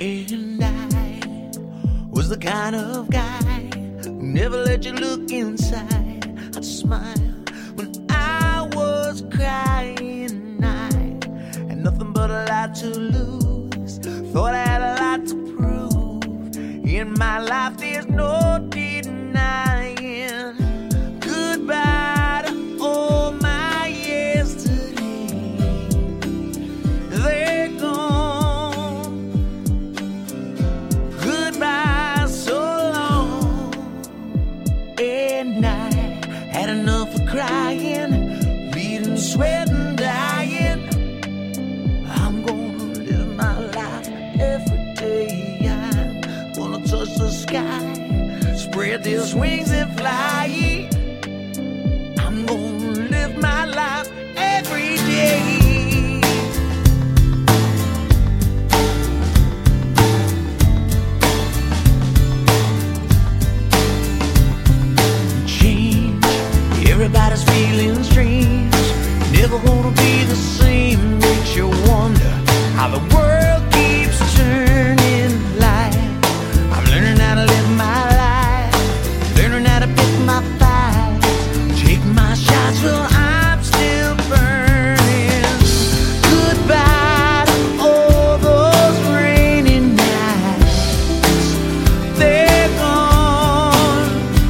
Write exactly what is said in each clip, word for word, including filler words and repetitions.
And I was the kind of guy who never let you look inside. I'd smile when I was crying. I had nothing but a lot to lose. Thought I had a lot to prove. In my life there's no denying. Goodbye to all my yesterday. They're gone. Goodbye so long. And I had enough of crying, bleeding, sweating, dying. I'm gonna live my life every day. I'm gonna touch the sky, spread these wings and fly. I'm gonna live my life every day. Change, everybody's feeling strange. Never gonna be the same. Makes you wonder how the world keeps turning. Life, I'm learning how to live my life, learning how to pick my fights, take my shots while I'm still burning. Goodbye to all those rainy nights. They're gone.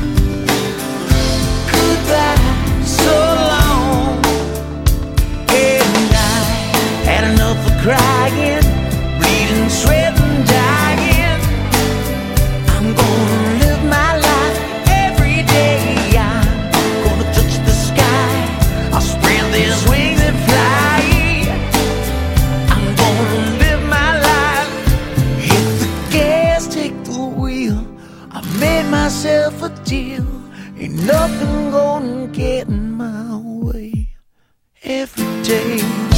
Goodbye so long. And I had enough of crying, bleeding, sweating, dying. I'm gonna live my life every day. I'm gonna touch the sky, I'll spread these wings and fly. I'm gonna live my life. Hit the gas, take the wheel. I made myself a deal. Ain't nothing gonna get in my way every day.